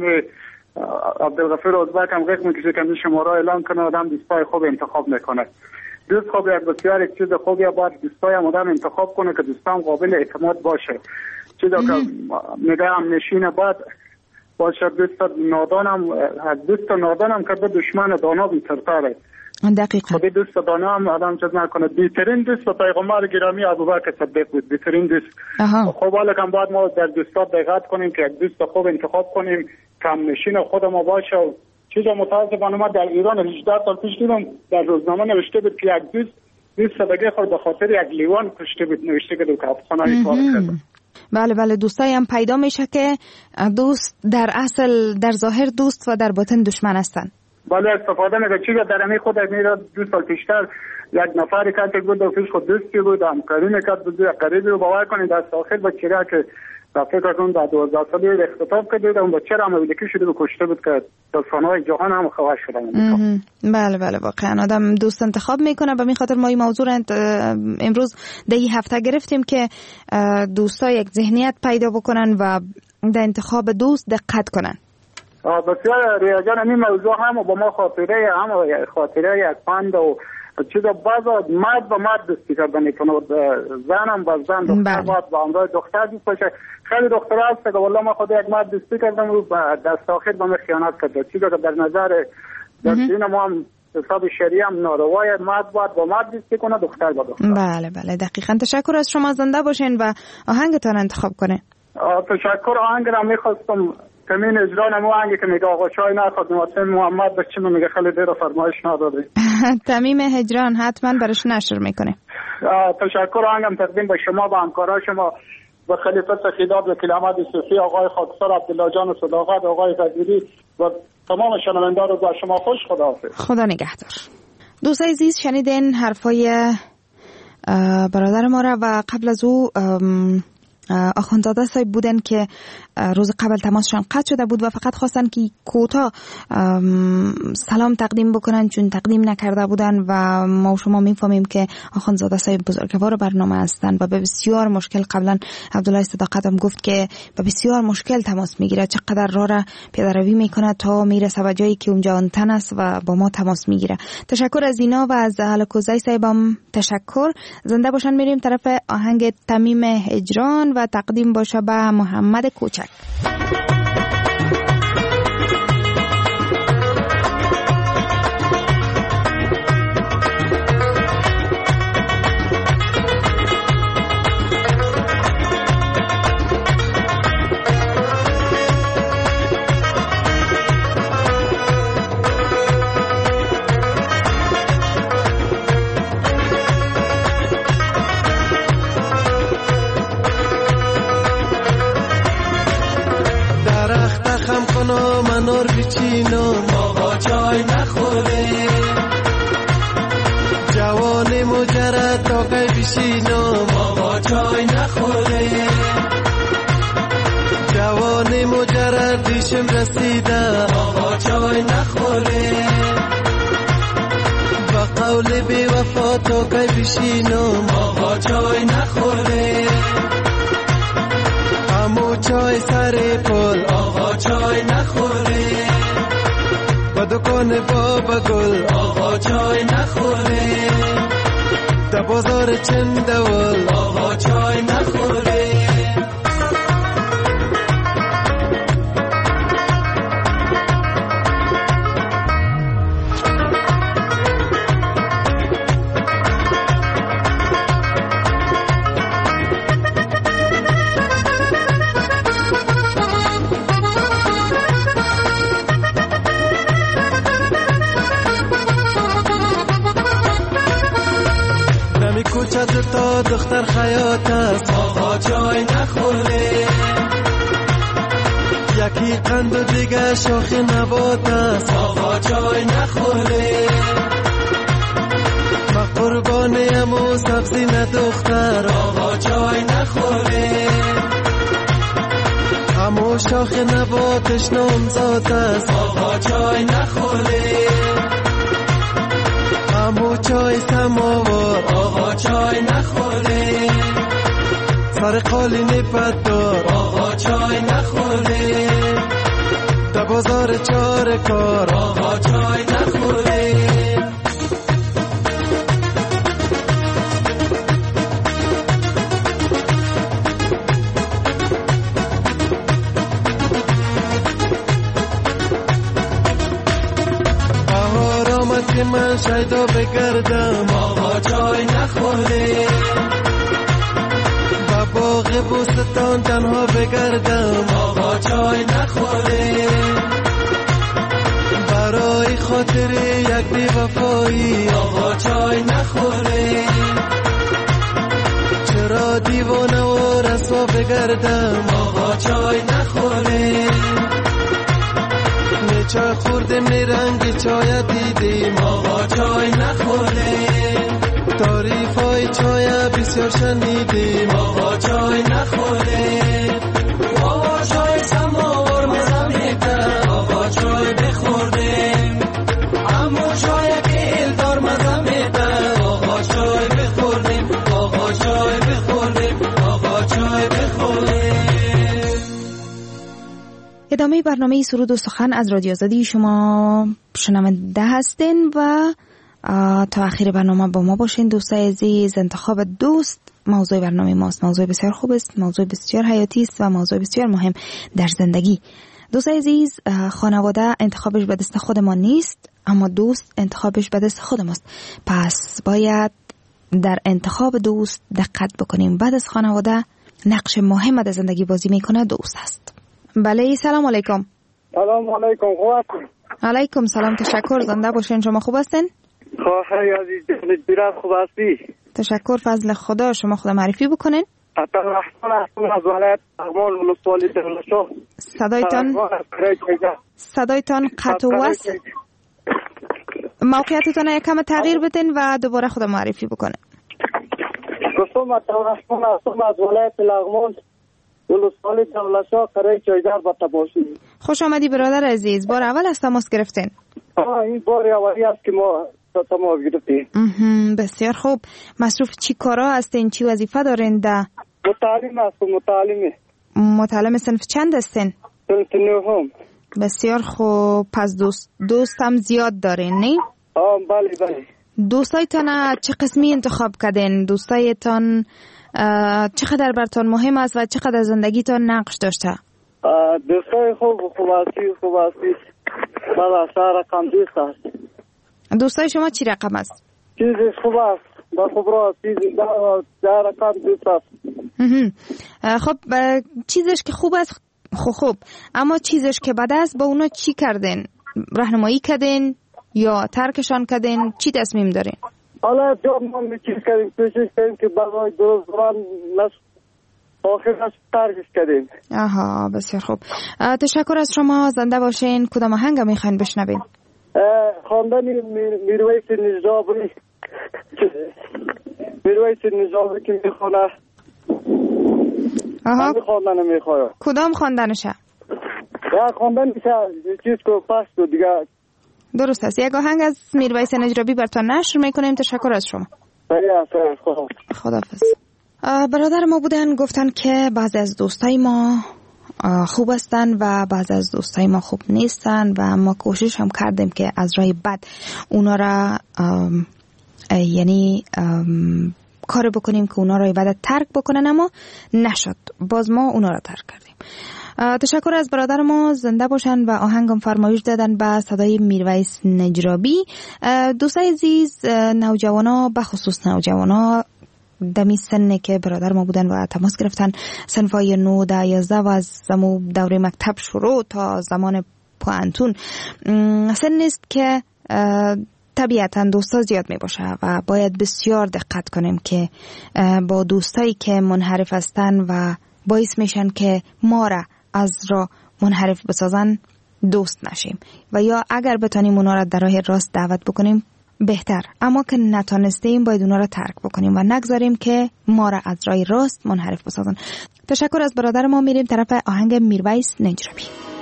عبدالغفور ازبک هم غیق میکشه که شماره اعلام کنه، آدم دوستای خوب انتخاب میکنه. دوست خوب یک بسیار یک چیز خوبیه، باید دوستای هم آدم انتخاب کنه که دوستان قابل اعتماد باشه. چیزا که میگه هم نشینه باید باشه. دوست نادانم از دوست نادانم که به دشمن دانا بیترتره. دقیقاً. خب دوست دانا هم آدم چیز نکنه. بیترین دوست پیغمبر گرامی ابوبکر صدیق بود، بیترین دوست. خب حالا که باید ما در دوستا دقت کنیم که یک دوست خوب انتخاب کنیم، کم نشین خود ما باشه. چیزا متاسفانه ما در ایران 18 سال پیش دیدم در روزنامه نوشته بود که یک دوست دیگه خود به خاطر یک لیوان کشته بود، نوشته که دو افغانای کار کرده. بله دوستایی هم پیدا میشه که دوست در اصل در ظاهر دوست و در باطن دشمن هستن. بله استفاده میکنه. چیزا در امی خود میره 2 سال پیشتر یک نفری که بود و پیش خود دوستی بود، همکاری میکرد، بود قریبی رو باور کنید در آخر بچه را که در فکر کنم در 12 سالی اختطاف کرده اون بچه را مولکی شده و کشته بود که داستانهای جهان هم خواهش شدن. بله واقعا آدم دوست انتخاب میکنه. به این خاطر ما این موضوع را امروز در این هفته گرفتیم که دوستا یک ذهنیت پیدا بکنن و در انتخاب دوست دقت کنن. بسیار ریاجان این موضوع هم با ما خاطره یک پند و چیزا بعضا مرد با مرد دوستی کردن میکنه، زنم با زن، دختر با همراه دختر دوست باشه. خیلی دختر هست که والله ما خود یک مرد دوستی کردم و دست آخر با من خیانت کرده. چیزا که در نظر در دین ما هم حساب شریعه هم ناروای، مرد باید با مرد دوستی کنه، دختر با دختر. بله دقیقاً. تشکر از شما، زنده باشین و آهنگتان انتخاب کنه. تشکر. آهنگ را میخواستم کمین اجرا نمو آهنگی که میگه آقا چای نخواد نواسه محمد بچه میگه خیلی دیر فرمایش نداده. تمیم هجران حتما برش نشر میکنه. تشکر. آهنگم تقدیم به شما، با همکارای شما، به خلیفه سخیداد و کلامت صوفی، آقای خاکسار عبدالله جان صداقت، آقای قدیری و تمام شنوندگان رو با شما خوش. خداحافظ. خدا نگهدار. دوستای عزیز شنیدین حرفای برادر ما را و قبل از او آخوندزاده صاحب بودن که روز قبل تماسشان قطع شده بود و فقط خواستن که کوتاه سلام تقدیم بکنن چون تقدیم نکرده بودن و ما و شما میفهمیم که آخوندزاده صاحب بزرگوار برنامه هستن و به بسیار مشکل، قبلا عبدالله صداقت هم گفت که به بسیار مشکل تماس میگیره، چقدر راه را پیاده روی میکنه تا میرسه به جایی که اونجا آنتن است و با ما تماس میگیره. تشکر از اینا و از علیکوزی صاحب هم تشکر. زنده باشن. میریم طرف آهنگ تمیم هجران و تقدیم باشه به محمد کوچک. منور بچینو آقا چای نخوره، جوان مجرد تا قی بشینم آقا چای نخوره جوانی مجرد دیشم رسیده آقا چای نخوره با قول بی وفا تا قی بشینم آقا چای نخوره امو چای سر پل آقا چای نخوره با دکان بابا گل آقا چای نخوره در بازار چندول آقا چای نخوره تا دختر خیاط است آقا چای نخوره یکی قند و دیگه شاخ نبات است آقا چای نخوره ما قربانیم و سبزی ندختر آقا چای نخوره همو شاخ نباتش نامزاد است آقا چای نخوره همو چای سماوار آقا چای نخوره سر قالین پدار آقا چای نخوره در بازار چار کار آقا چای نخوره من شیدا بگردم آقا چای نخوره با باغ بوستان تنها بگردم آقا چای نخوره برای خاطر یک بی وفایی آقا چای نخوره چرا دیوانه و رسوا بگردم آقا چای نخوره چای خوردیم رنگ چای دیدیم آقا چای نخوره تعریف های چای بسیار شنیدیم آقا چای نخوره آقا چای سماور مزمیده آقا چای بخوردیم اما چای که الدار مزمیده آقا چای بخوردیم آقا چای بخوردیم آقا چای بخوردیم. ادامه برنامه سرود و سخن از رادیو آزادی شما شنونده هستین و تا آخر برنامه با ما باشین. دوستای عزیز، انتخاب دوست موضوع برنامه ماست. موضوع بسیار خوب است، موضوع بسیار حیاتی است و موضوع بسیار مهم در زندگی. دوستای عزیز، خانواده انتخابش به دست خود ما نیست، اما دوست انتخابش به دست خود ماست. پس باید در انتخاب دوست دقت بکنیم. بعد از خانواده نقش مهم در زندگی بازی میکنه دوست است. بله، سلام علیکم. سلام علیکم. خوب هستین؟ علیکم سلام، تشکر. زنده باشین. شما خوب هستین؟ خواهی عزیز جنت خوب هستی؟ تشکر، فضل خدا. شما خود معرفی بکنین. عبدالرحمن هستم از ولایت لغمان ولسوالی دغلشاه. صدایتان قطع و وصل. موقعیتتان یکم تغییر بدین و دوباره خود معرفی بکنین. گفتم عبدالرحمن هستم از ولایت لغمان ولسوالی دغلشاه قریه چایدر با تباشی. خوش آمدی برادر عزیز. بار اول از تماس گرفتین؟ این بار اولی است که ما تماس گرفتیم. بسیار خوب. مصروف چی کارا هستین؟ چی وظیفه دارین؟ متعلم هستم. متعلم صنف چند هستین؟ صنف نهم. بسیار خوب. پس دوست هم زیاد دارین نه؟ بله. دوستایتان چه قسمی انتخاب کردین؟ دوستایتان چقدر براتون مهم است و چقدر زندگیتان نقش داشته؟ دوستای خوب هستی. بله، سه رقم دوست است. دوستای شما چی رقم است؟ چیزی خوب است. با خوب را چیزی ده رقم دوست است. خب چیزش که خوب است خوب، اما چیزش که بد است با اونا چی کردین؟ راهنمایی کردین یا ترکشان کردین؟ چی تصمیم دارین؟ حالا ما چیز کردیم، کوشش کردیم که برای درست بران آخرش ترکش کردیم. آها، بسیار خوب. تشکر از شما. زنده باشین. کدام آهنگ میخواین بشنوین؟ خواندن میرویس نجابی میرویس نجابی که میخونه. آها خواندن میخواه. کدام خواندنشه؟ یا خواندنشه چیز که پس تو دیگه. درست است. یک آهنگ از میرویس نجابی براتون نشر میکنیم. تشکر از شما. خداحافظ. برادر ما بودن گفتن که بعضی از دوستای ما خوب هستن و بعضی از دوستای ما خوب نیستن و ما کوشش هم کردیم که از راه بد اونا را یعنی کار بکنیم که اونا را بد ترک بکنن، اما نشد. باز ما اونا را ترک کردیم. تشکر از برادر ما، زنده باشن و آهنگم فرمایش دادن به صدای میرویس نجابی. دوستای عزیز، نوجوانا بخصوص نوجوانا دمی سنه که برادر ما بودن و تماس گرفتن، صنفای 9 10 11 و از زمو دوره مکتب شروع تا زمان پوانتون سن نیست که طبیعتا دوستا زیاد می باشه و باید بسیار دقت کنیم که با دوستایی که منحرف هستن و باعث میشن که ما را از راه منحرف بسازن دوست نشیم و یا اگر بتانیم اونا را در راه راست دعوت بکنیم بهتر، اما که نتانستیم باید اونا را ترک بکنیم و نگذاریم که ما را از راه راست منحرف بسازن. تشکر از برادر ما. میریم طرف آهنگ میرویس نجابی.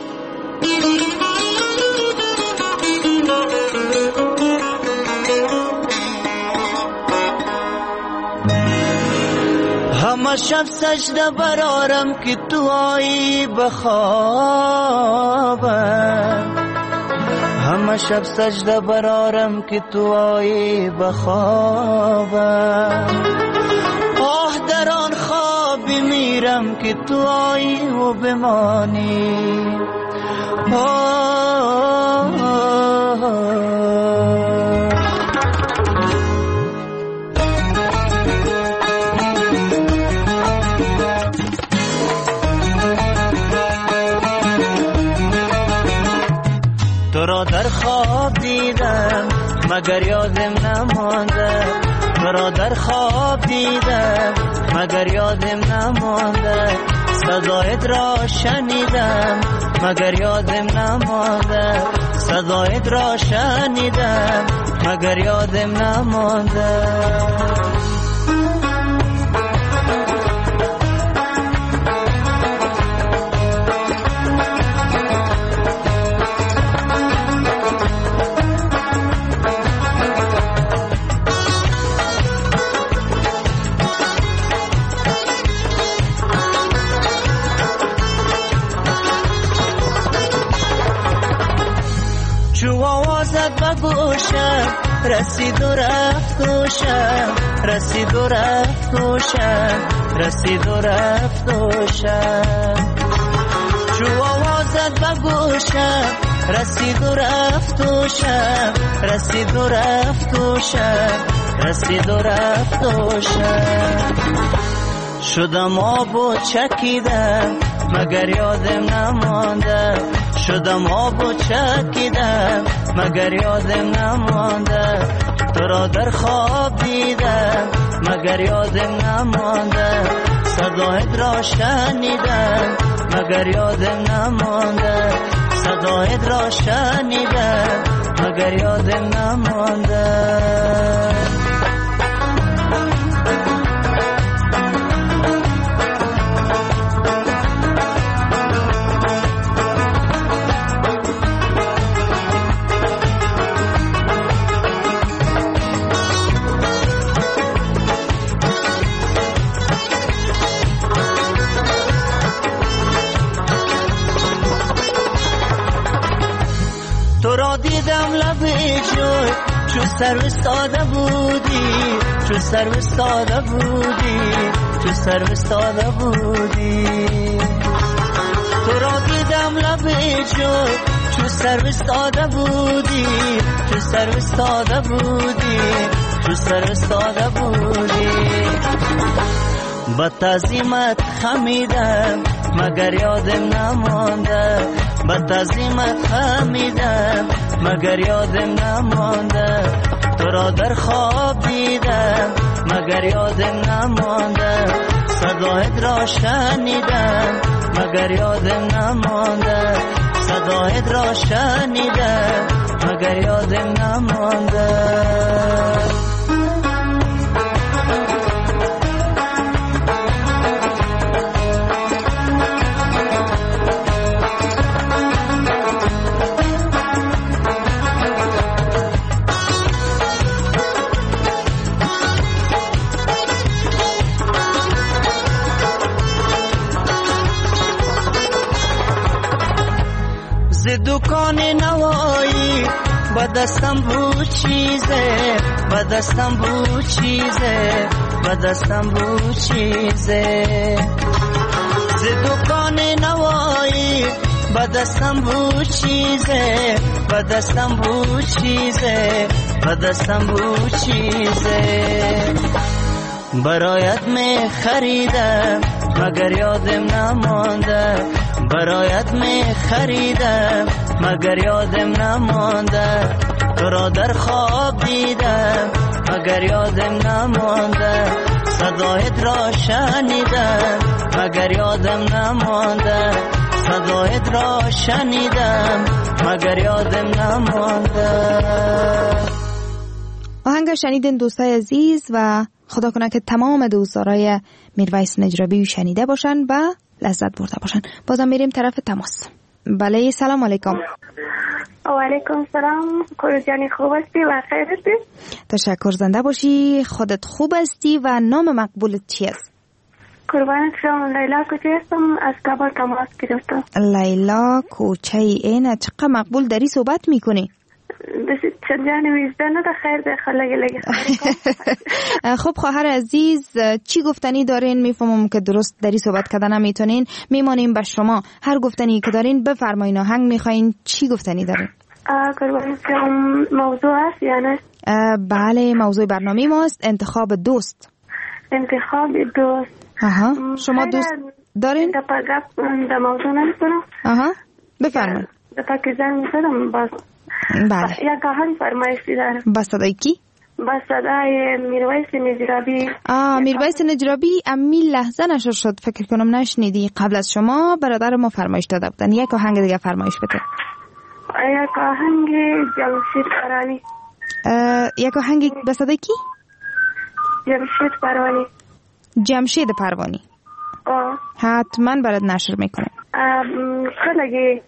همه شب سجده برارم که تو آیی بخوابم، همه شب سجده برارم که تو آیی بخوابم، آه در آن خوابی میرم که تو آیی و بمانی. تو را در خواب دیدم مگر یادم نمانده، تو را در خواب دیدم مگر یادم نمانده، صدایت را شنیدم مگر یادم نمانده، صدایت را شنیدم مگر یادم نمانده. بگوشم رسید و رفت گوشم، رسید و رفت گوشم، رسید و رفت گوشم، چو آوازت بگوشم رسید و رفت گوشم، رسید و رفت گوشم، رسید و رفت گوشم، شدم آب و چکیدم مگر یادم نمانده، شدم آب و چکیدم مگر یادم نمانده، تو را در خواب دیدم مگر یادم نمانده، صدایت را شنیدم مگر یادم نمانده، صدایت را شنیدم مگر یادم نمانده. تو را دیدم لب جوی چو سر استاده بودی، چو سر استاده بودی، چو سر استاده بودی، تو را دیدم لب جوی چو سر استاده بودی، چو سر استاده بودی، چو سر استاده بودی، با تعظیمت خمیدم مگر یادم نمانده، با تعظیمت خمیدم مگر یادم نمانده، تو را در خواب دیدم مگر یادم نمانده، صدایت را شنیدم مگر یادم نمانده، صدایت را شنیدم مگر یادم نمانده. دکان نوایی بدستم بود چیزه بدستم بود چیزه بدستم بود چیزه ز دکان نوایی بدستم بود چیزه بدستم بود چیزه بدستم بود چیزه برایت می خریدم مگر یادم نمانده برایت می خریدم مگر یادم نمانده تو را در خواب دیدم مگر یادم نمانده صدایت را شنیدم مگر یادم نمانده صدایت را شنیدم مگر یادم نمانده. آهنگ شنیدین دوستای عزیز و خدا کنه که تمام دوستدارای میرویس نجرابی شنیده باشن و لذت برده باشن. بازم میریم طرف تماس. بله سلام علیکم. و علیکم سلام. کورجانی خوب هستی و خیر هستی؟ تشکر، زنده باشی. خودت خوب هستی و نام مقبولت چی است؟ قربانت شما. لیلا کوچه هستم، از کابل تماس گرفتم. لیلا کوچه اینه، چقدر مقبول داری صحبت میکنی؟ چندان ویزده نده خیر ده خلاقی خب خواهر عزیز چی گفتنی دارین؟ میفهمم که درست داری صحبت کردن نمیتونین، میمانیم به شما. هر گفتنی که دارین بفرمایین. آهنگ میخواین چی گفتنی دارین؟ قربانت موضوع هست یا نه؟ بله موضوع برنامه ماست انتخاب دوست. انتخاب دوست. شما دوست دارین؟ در موضوع نمیتونم. بفرمایید. در زن میتونم باز. بله. یک آهنگ فرمایشی دارم. با صدای کی؟ با صدای میرویس نجرابی. میرویس نجرابی امی لحظه نشر شد، فکر کنم نشنیدی. قبل از شما برادر ما فرمایش داده بودن. یک آهنگ دیگه فرمایش بده. یک آهنگ جمشید پروانی. یک آهنگ به صدای کی؟ جمشید پروانی. جمشید پروانی. حتما برات نشر میکنم. خیلی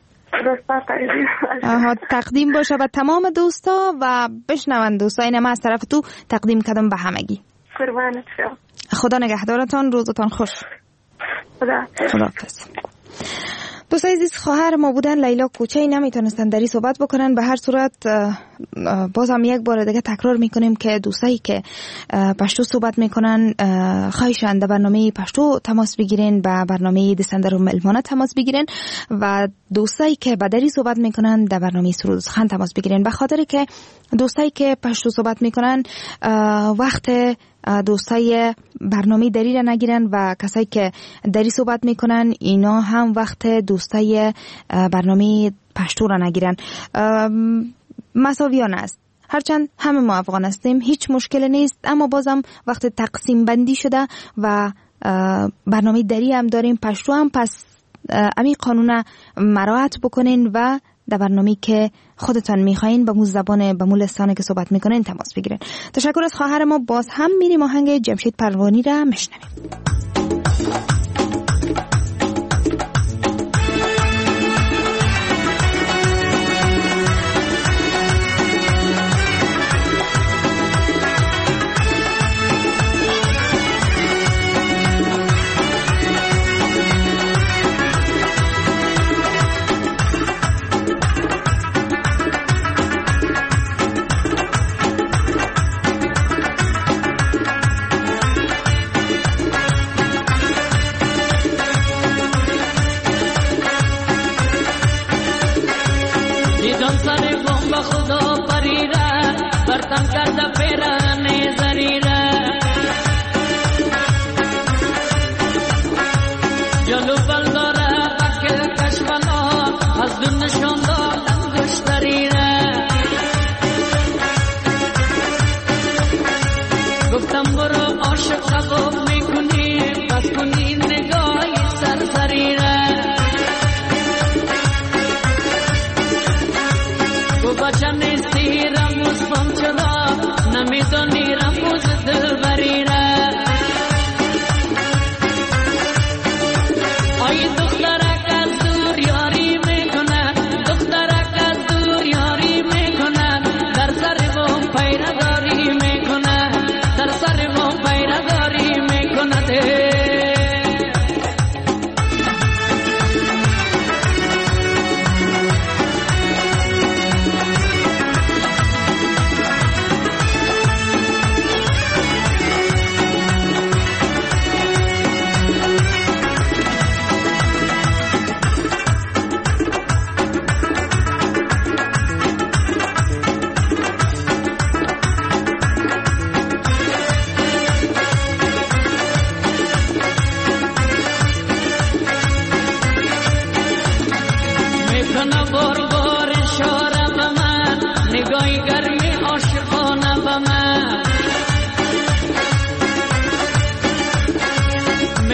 تقدیم باشه به تمام دوستا و بشنون دوستا. این ما از طرف تو تقدیم کردم به همگی. قربانت شم. خدا نگهدارتان، روزتان خوش. خداحافظ. دوستای عزیز خواهر ما بودن لیلا کوچه نمیتونستن دری صحبت بکنن. به هر صورت بازم یک بار دیگه تکرار میکنیم که دوستایی که پشتو صحبت میکنن خواهشان در برنامه پشتو تماس بگیرین، با برنامه دسندر و ملمانه تماس بگیرین و دوستایی که با دری صحبت میکنن در برنامه سرود سخن تماس بگیرین. به خاطر که دوستایی که پشتو صحبت میکنن وقت دوستای برنامه دری را نگیرن و کسایی که دری صحبت میکنن اینا هم وقت دوستای برنامه پشتو را نگیرن. مساویانه است. هرچند همه ما افغان هستیم هیچ مشکل نیست، اما بازم وقت تقسیم بندی شده و برنامه دری هم داریم، پشتو هم، پس امی قانون مراعات بکنین و در برنامه که خودتان میخواین به مو زبان به مو لسانه که صحبت میکنین تماس بگیرین. تشکر از خواهر ما. باز هم میریم آهنگ جمشید پروانی را میشنویم.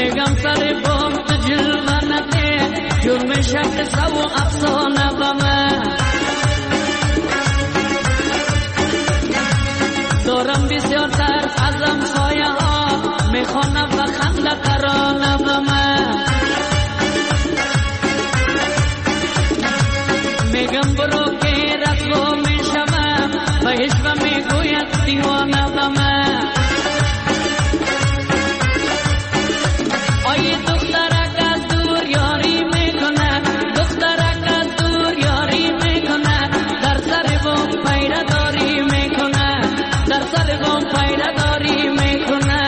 میگم سر بام تو جلوه نده جرم شب سو افسانه بمه دارم بسیار ترس ازم سایه ها میخوانم و خنده ترانه بمه میگم برو که رسوا میشمم و هشم میگوید دیوانه بمه آی دخترک از دور یاری میکنه دخترک از دور یاری میکنه در سر بام پیره داری میکنه در سر بام پیره داری میکنه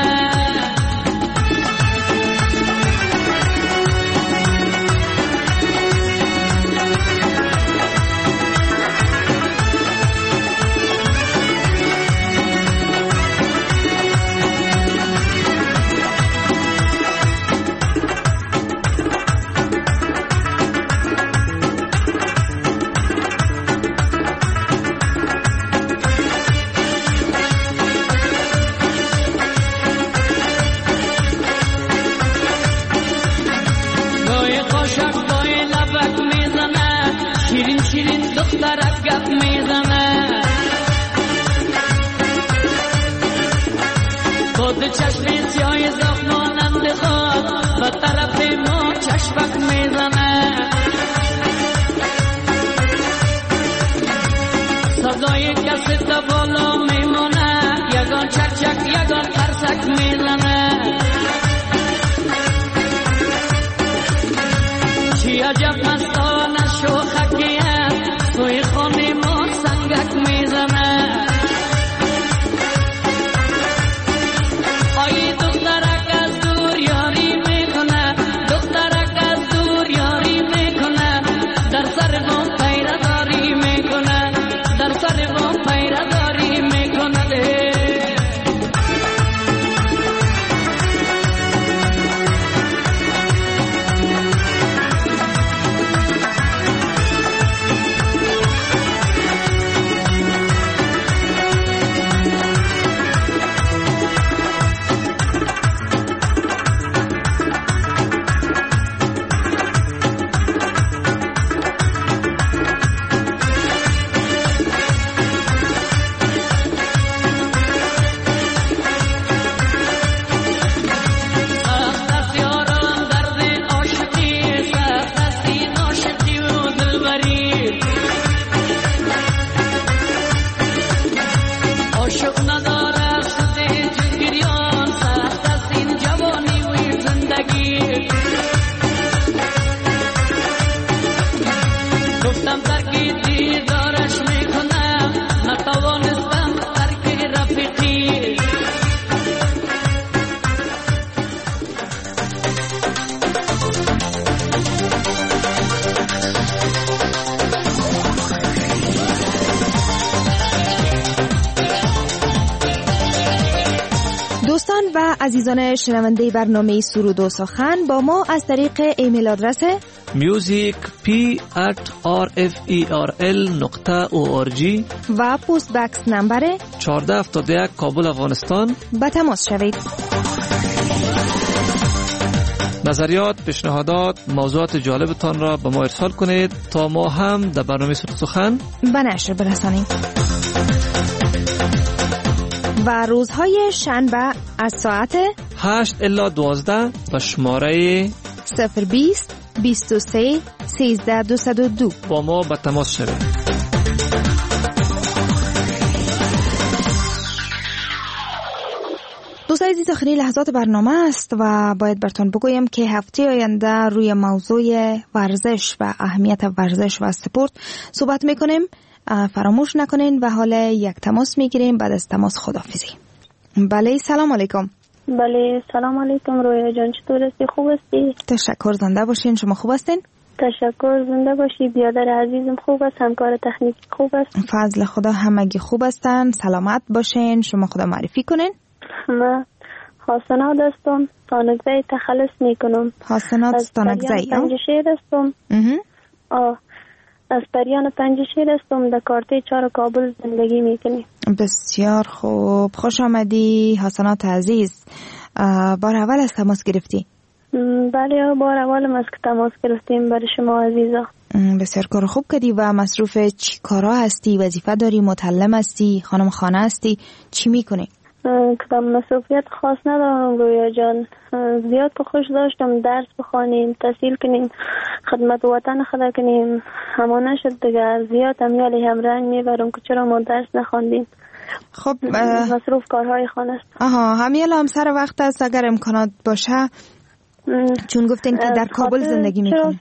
دخترک گپ میزنه خود چشم سیاه زخمانند خود و طرف ما چشمک میزنه صدای کسی تا بالا میمونه یگان چک چک یگان ترسک میزنه چی عجب مستانه شوخکیه توی خانه ما سنگک میزنه آی دخترک از دور یاری میکنه دخترک از دور یاری میکنه در سر بام پیره داری میکنه در سر بام پیره داری میکنه دوستان و عزیزان شنونده برنامه سرود و سخن با ما از طریق ایمیل آدرس music@rferl.org و پست بکس نمبر 1471 کابل افغانستان به تماس شوید. نظریات، پیشنهادات، موضوعات جالبتان را به ما ارسال کنید تا ما هم در برنامه سرود و سخن به نشر برسانیم. و روزهای شنبه از ساعت 8 الی 12 به شماره 020 23 13 202 با ما به تماس شوید. دوستان عزیز، آخرین لحظات برنامه است و باید براتون بگویم که هفته آینده روی موضوع ورزش و اهمیت ورزش و سپورت صحبت میکنیم. فراموش نکنین و حالا یک تماس میگیریم. بعد از تماس خداحافظی. بله، سلام علیکم. بله، سلام علیکم. رویا جان چطور هستی؟ خوب هستی؟ تشکر، زنده باشین. شما خوب هستین؟ تشکر، زنده باشی. بیادر عزیزم خوب است، همکار تکنیکی خوب است. فضل خدا همگی خوب هستن. سلامت باشین. شما خدا معرفی کنین. من حسنات هستم، تانکزی تخلص میکنم. حسنات تانکزی پنجشیر هستم. از پریان پنجشیر هستم، در کارته 4 کابل زندگی میکنیم. بسیار خوب، خوش آمدی حسنات عزیز. بار اول از تماس گرفتی؟ بله بار اولم است که تماس گرفتیم برای شما عزیزا. بسیار کار خوب کردی. و مصروف چی کارا هستی؟ وظیفه داری؟ متعلم هستی؟ خانم خانه هستی؟ چی میکنی؟ کدام مسئولیت خاص ندارم رویا جان. زیاد که خوش داشتم درس بخوانیم، تحصیل کنیم، خدمت وطن خدا کنیم، اما نشد دیگه. زیاد امیالی هم رنگ میبرم که چرا ما درس نخواندیم. خب مصروف کارهای خانه است. همیال هم سر وقت است اگر امکانات باشه، چون گفتین که در کابل زندگی میکنید.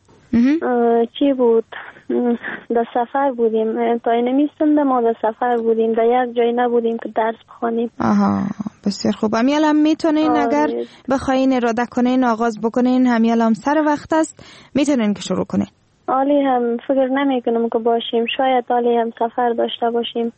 چی بود؟ در سفر بودیم، تا نمیستنده ما در سفر بودیم، در یک جای نبودیم که درس بخوانیم. بسیار خوب. همیال هم میتونین اگر بخواین اراده کنین آغاز بکنین، همیال هم سر وقت است، میتونین که شروع کنین. آلی هم فکر نمی کنم که باشیم، شاید آلی هم سفر داشته باشیم.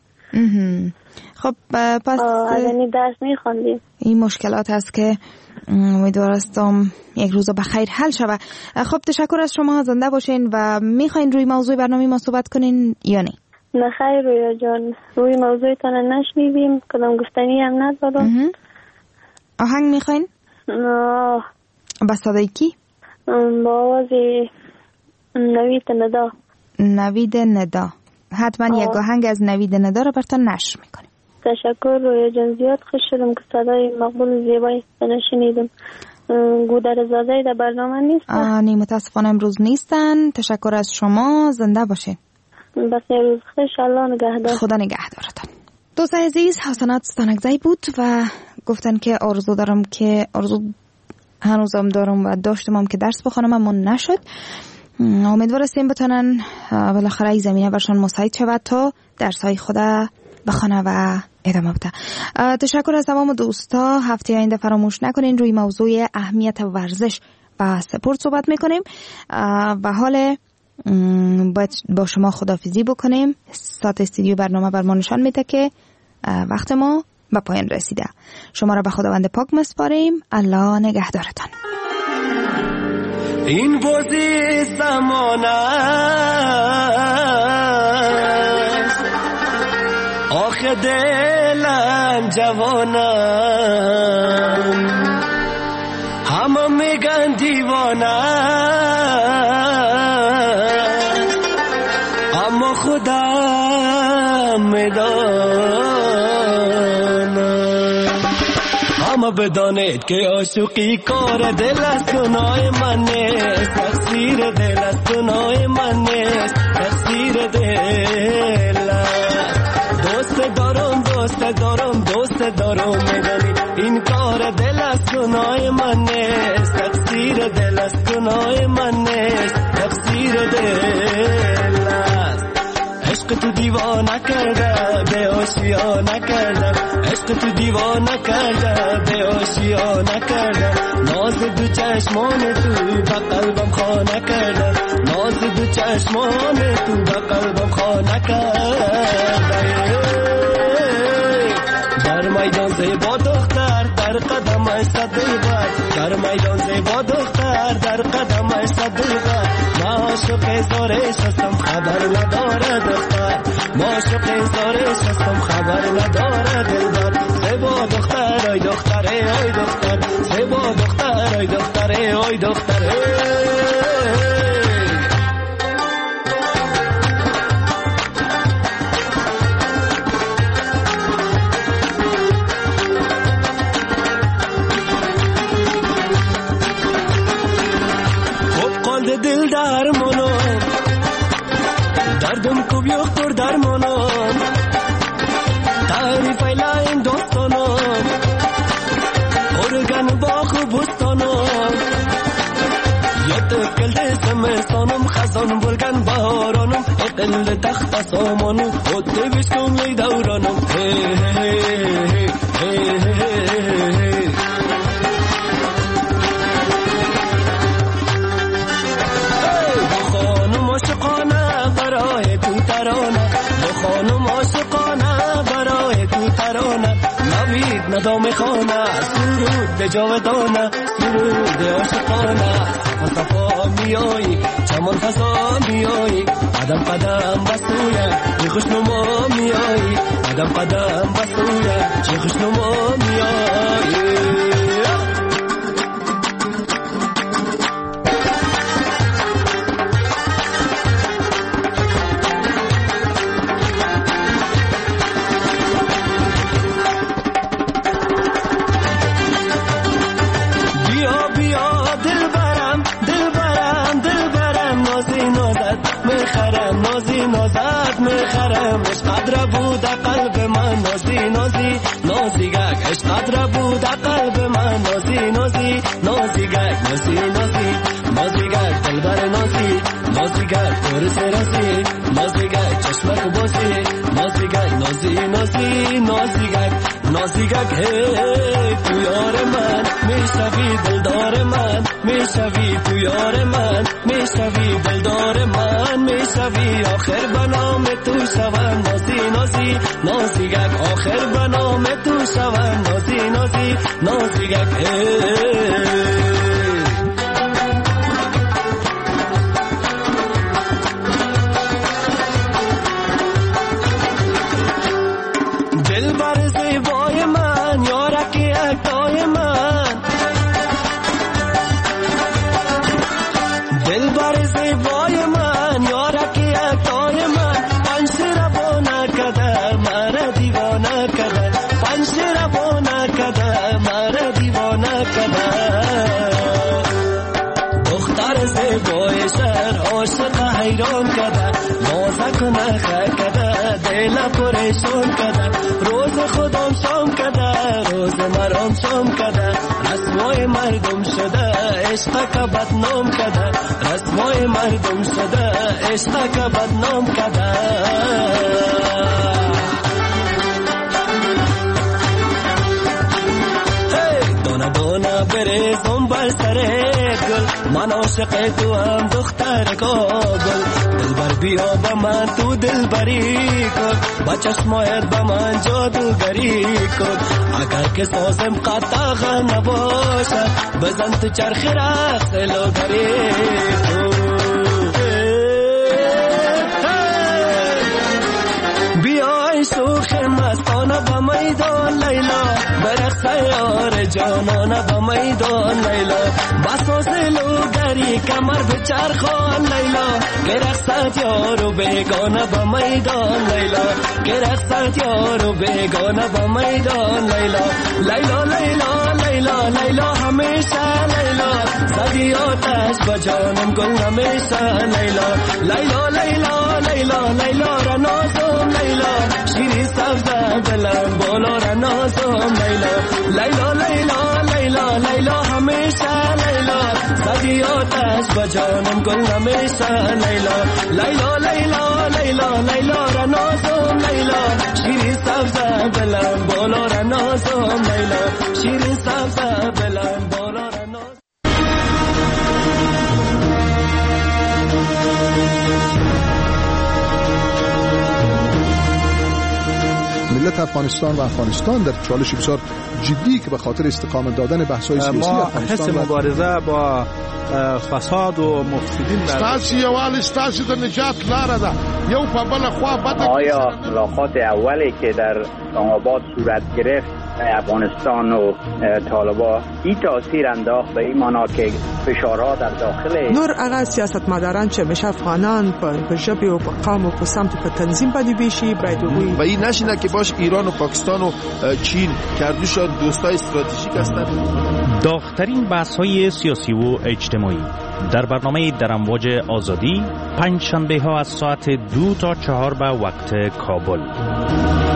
خب پس یعنی درس میخواندیم. این مشکلات هست که امیدوارم یک روز بخیر حل شود. خب تشکر از شما، زنده باشین. و میخواین روی موضوع برنامه ما صحبت کنین یا نه؟ نه خیر رویا جان، روی موضوعتان نشنیدیم، کدام گفتنی هم ندارم. آهنگ میخواین؟ نه. با صدای کی؟ با آواز نوید ندا. نوید ندا. حتما یک آهنگ از نوید ندا رو براتون نشر میکنیم. تشکر رویا جان، زیاد خوش شدم که صدای مقبول زیبایی نشنیدم. گودر زاده در برنامه نیستن؟ نه متاسفانه امروز نیستن. تشکر از شما، زنده باشین. بخیر روز خوش، الله نگهدار. خدا نگهدارتان. دوست عزیز، حسنات ستانکزی بود و گفتن که آرزو دارم که هنوزم دارم و داشتم که درس بخونم اما نشد. امیدوارم بتونن بالاخره این زمینه برشان مساعد شود تا درس‌های خود بخونه و ادامه بده. تشکر از تمام دوستا. هفته آینده فراموش نکنین روی موضوع اهمیت ورزش و سپورت صحبت میکنیم و حال با شما خداحافظی بکنیم. ساعت استودیو برنامه بر ما نشان میده که وقت ما به پایان رسیده. شما را به خداوند پاک میسپاریم. الله نگهدارتان. این بازی زمان است، آخه دلم جوانم، همه میگن دیوانم، اما خودم میدانم. اما بدانید که عاشقی کار دل است، گناه من نیست، تقصیر دل است، گناه من نیست، تقصیر دل است. دوست دارم میدانید این کار دل است، گناه من نیست، تقصیر دل است، گناه من نیست، تقصیر دل است. عشق تو دیوانه کرده، به آشیانه کردم، عشق تو دیوانه کرده، به آشیانه کردم. ناز دو چشمان تو به قلبم خانه کرده، ناز دو چشمان تو به قلبم خانه کرده. در میدان زیبا دختر در قدمش صدیبر، در میدان زیبا دختر در قدمش صدیبر. ما عاشق زارش هستم خبر نداره دختر، ما عاشق زارش هستم خبر نداره دلبر. زیبا دختر ای دختر ای دختر، زیبا دختر ای دختر ای دختر. دل درمانم، دردم کو بیختر درمانم، تعریف ایلایم دوستانم، ارگن باخ بستانم. یاد کل زمستانم، خزان بلگن بهارانم، اقل تخت سامانم، خود بشکم لی دورانم. برای تو ترانه، خانم عاشقانه برای تو ترانه. نوید ندام خانه، سرود به جاودانه، سرود عاشقانه. صفا میایی چمن خزا میایی، قدم قدم بسویه چه خوشنما میایی، قدم قدم بسویه چه خوشنما میایی. من نازی نازی نازیگک عشقت را بود قلب من نازی نازی نازیگک نازی نازی نازیگک دلبر نازی نازیگک پرس رازی نازیگک چشمک بازی نازیگک نازی نازی نازیگک نازیگک هی تو یار من میشوی دلدار من میشوی تو یار من میشوی دلدار من میشوی آخر بنام تو شوم نازی نازی نازیگک آخر بنام تو شوم نازی نازی نازیگک دلبر زیبای من یارکی اکتای من دلبر زیبای من یارکی اکتای من پنج روانه کده مرا دیوانه کده پنج روانه کده مرا دیوانه کده دختر زیبای شهر عاشق حیران کده نازک و نخه کده دل پریشان کده روز خودم شام کده روز مرام شام کده رسوای مردم شده عشق که بدنام کده رسوای مردم شده عشق که بدنام کده دانه دانه بریزم بر سر گل من عاشق تو هم دختر کابل دلبر بیا با من تو دلبری کن با چشمایت با من جادوگری کن اگر که سازم قطعه نباشد بزن تو چرخ رقص لوگری کن بیای شوخ مستانه با میدان لیلا برقص یار جانانه با میدان لیلا بساز لوگری کمر به چرخان لیلا که رقصت یارو بیگانه با میدان لیلا که رقصت یارو بیگانه با میدان لیلا لیلا لیلا لیلا لیلا همیشه لیلا زدی آتش با جانم گل همیشه لیلا لیلا لیلا لیلا لیلا را نازم لیلا شیری سبزه دلم بالا را نازم لیلا لیلا لیلا لیلا لیلا همیشه لیلا زدی آتش با جانم گل همیشه لیلا لیلا لیلا لیلا لیلا را نازم لیلا شیری سبزه دلم بالا را نازم لیلا شیری سبزه دلم بالا را نازم ملت افغانستان و افغانستان در چالش بسیار جدی که به خاطر استقامت دادن بحث‌های سیاسی افغانستان ما حس مبارزه با فساد و مفسدین ستاسو یوال ستاسو د نجات لاره ده یو په بل خوا بده. آیا ملاقات اولی که در اسلام‌آباد صورت گرفت افغانستان و طالبان این تاثیر انداخت به این معنا که فشارها در داخل نور هغه سیاستمداران چې همیشه افغانان په ژبه او په قوم او په سمت په تنظیم باندې بیشي باید و این نشینه که باش ایران و پاکستان و چین کردوشان دوستای استراتژیک هستند. داغ‌ترین بحث‌های سیاسی و اجتماعی در برنامه در امواج آزادی پنج شنبه ها از ساعت 2 تا 4 به وقت کابل.